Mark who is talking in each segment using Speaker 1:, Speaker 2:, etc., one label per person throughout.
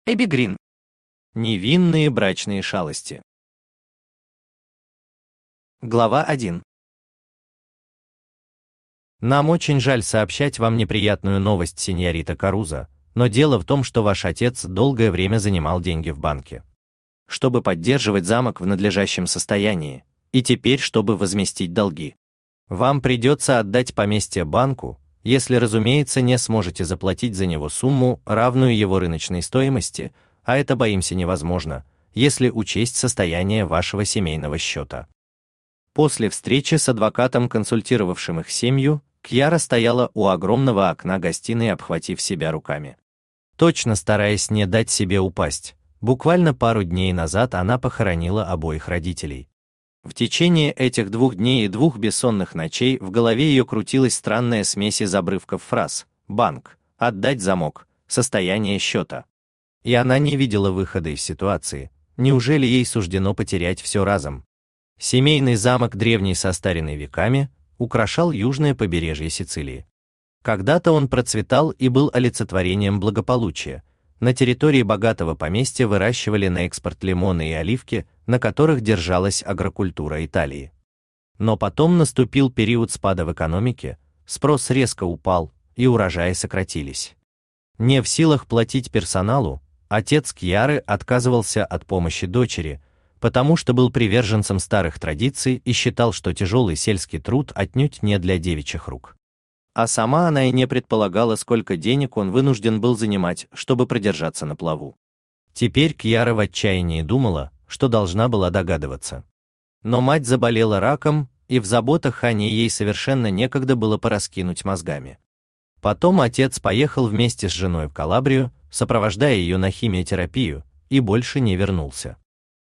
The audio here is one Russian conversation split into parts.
Speaker 1: Эбби Грин. Невинные брачные шалости. Глава 1. Нам очень жаль сообщать вам неприятную новость, сеньорита Карузо, но дело в том, что ваш отец долгое время занимал деньги в банке, чтобы поддерживать замок в надлежащем состоянии, и теперь, чтобы возместить долги, вам придется отдать поместье банку, если, разумеется, не сможете заплатить за него сумму, равную его рыночной стоимости, а это, боимся, невозможно, если учесть состояние вашего семейного счета. После встречи с адвокатом, консультировавшим их семью, Кьяра стояла у огромного окна гостиной, обхватив себя руками, точно стараясь не дать себе упасть. Буквально пару дней назад она похоронила обоих родителей. В течение этих 2 дней и 2 бессонных ночей в голове ее крутилась странная смесь из обрывков фраз: банк, отдать замок, состояние счета. И она не видела выхода из ситуации. Неужели ей суждено потерять все разом? Семейный замок, древний, состаренный веками, украшал южное побережье Сицилии. Когда-то он процветал и был олицетворением благополучия. На территории богатого поместья выращивали на экспорт лимоны и оливки, на которых держалась агрокультура Италии. Но потом наступил период спада в экономике, спрос резко упал, и урожаи сократились. Не в силах платить персоналу, отец Кьяры отказывался от помощи дочери, потому что был приверженцем старых традиций и считал, что тяжелый сельский труд отнюдь не для девичьих рук. А сама она и не предполагала, сколько денег он вынужден был занимать, чтобы продержаться на плаву. Теперь Кьяра в отчаянии думала, что должна была догадываться. Но мать заболела раком, и в заботах о ней ей совершенно некогда было пораскинуть мозгами. Потом отец поехал вместе с женой в Калабрию, сопровождая ее на химиотерапию, и больше не вернулся.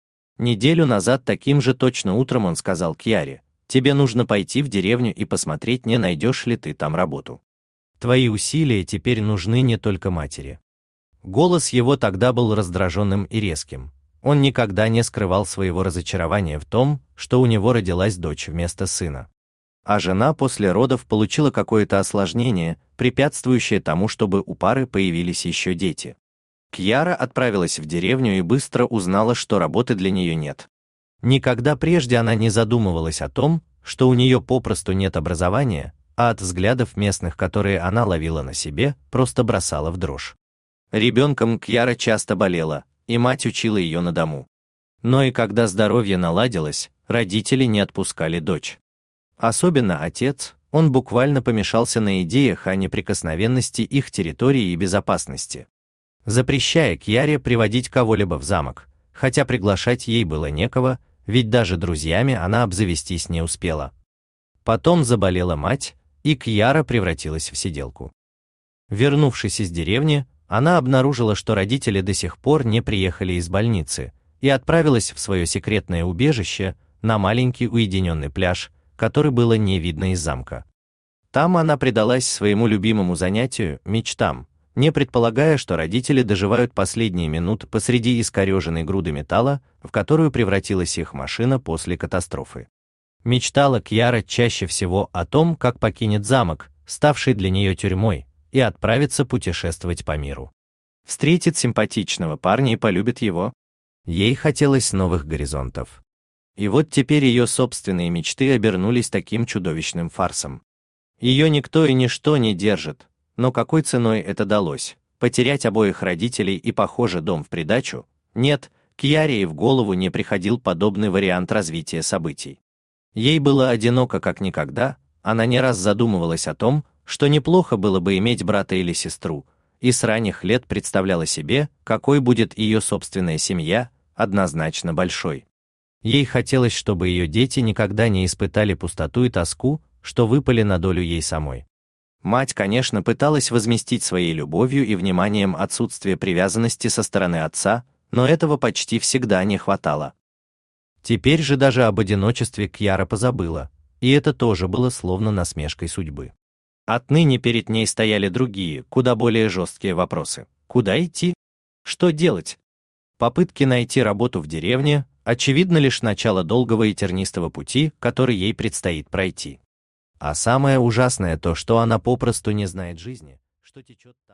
Speaker 1: Неделю назад таким же точно утром он сказал Кьяре: «Тебе нужно пойти в деревню и посмотреть, не найдешь ли ты там работу. Твои усилия теперь нужны не только матери». Голос его тогда был раздраженным и резким. Он никогда не скрывал своего разочарования в том, что у него родилась дочь вместо сына. А жена после родов получила какое-то осложнение, препятствующее тому, чтобы у пары появились еще дети. Кьяра отправилась в деревню и быстро узнала, что работы для нее нет. Никогда прежде она не задумывалась о том, что у нее попросту нет образования, а от взглядов местных, которые она ловила на себе, просто бросала в дрожь. Ребенком Кьяра часто болела, и мать учила ее на дому. Но и когда здоровье наладилось, родители не отпускали дочь. Особенно отец, он буквально помешался на идеях о неприкосновенности их территории и безопасности, запрещая Кьяре приводить кого-либо в замок, хотя приглашать ей было некого, ведь даже друзьями она обзавестись не успела. Потом заболела мать, и Кьяра превратилась в сиделку. Вернувшись из деревни, она обнаружила, что родители до сих пор не приехали из больницы, и отправилась в свое секретное убежище, на маленький уединенный пляж, который было не видно из замка. Там она предалась своему любимому занятию – мечтам, не предполагая, что родители доживают последние минуты посреди искореженной груды металла, в которую превратилась их машина после катастрофы. Мечтала Кьяра чаще всего о том, как покинет замок, ставший для нее тюрьмой, и отправится путешествовать по миру. Встретит симпатичного парня и полюбит его. Ей хотелось новых горизонтов. И вот теперь ее собственные мечты обернулись таким чудовищным фарсом. Ее никто и ничто не держит, но какой ценой это далось? Потерять обоих родителей и, похоже, дом в придачу? Нет, Кьяре и в голову не приходил подобный вариант развития событий. Ей было одиноко как никогда, она не раз задумывалась о том, что неплохо было бы иметь брата или сестру, и с ранних лет представляла себе, какой будет ее собственная семья, однозначно большой. Ей хотелось, чтобы ее дети никогда не испытали пустоту и тоску, что выпали на долю ей самой. Мать, конечно, пыталась возместить своей любовью и вниманием отсутствие привязанности со стороны отца, но этого почти всегда не хватало. Теперь же даже об одиночестве Кьяра позабыла, и это тоже было словно насмешкой судьбы. Отныне перед ней стояли другие, куда более жесткие вопросы. Куда идти? Что делать? Попытки найти работу в деревне – очевидно лишь начало долгого и тернистого пути, который ей предстоит пройти. А самое ужасное то, что она попросту не знает жизни, что течет